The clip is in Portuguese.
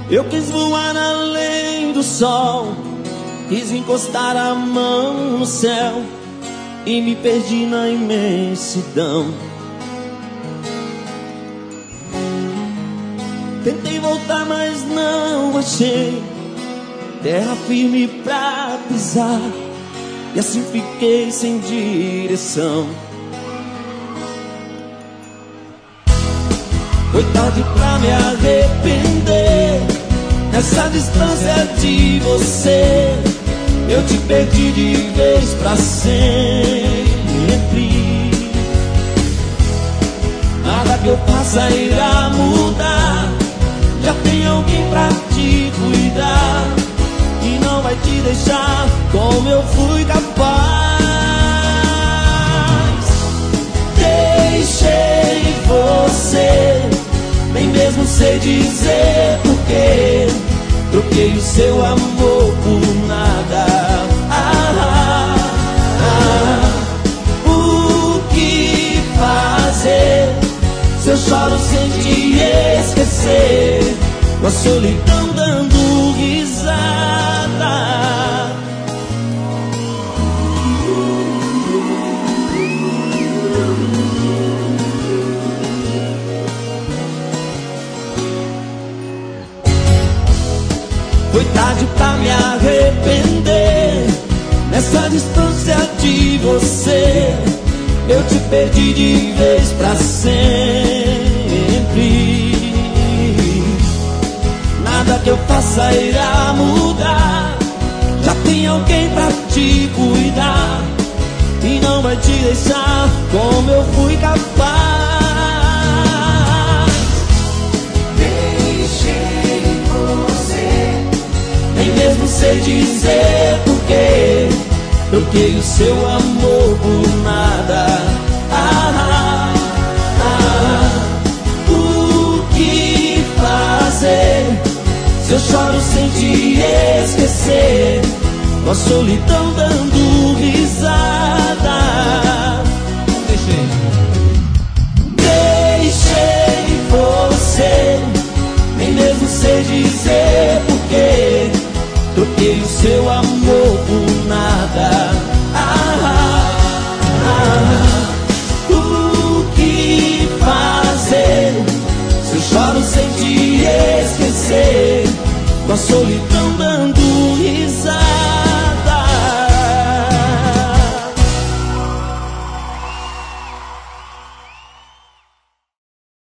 Eu quis voar além do sol, quis encostar a mão no céu e me perdi na imensidão. Tentei voltar, mas não achei terra firme pra pisar, e assim fiquei sem direção. Foi tarde pra me arrepender, nessa distância de você eu te perdi de vez pra sempre. Nada que eu faça irá mudar, já tem alguém pra te cuidar e não vai te deixar como eu fui capaz. Deixei você, nem mesmo sei dizer porquê. Troquei o seu amor por nada. O que fazer se eu choro sem te esquecer, com a solidão dando risada? Foi tarde pra me arrepender, nessa distância de você eu te perdi de vez pra sempre. Nada que eu faça irá mudar, já tem alguém pra te cuidar e não vai te deixar como eu fui capaz. Deixei você, nem mesmo sei dizer porquê. Troquei o seu amor por nada. O que fazer se eu choro sem te esquecer, com a solidão dando risada? Deixei você, nem mesmo sei dizer porquê. Troquei o seu amor por nada. O que fazer se eu choro sem te esquecer, com a solidão da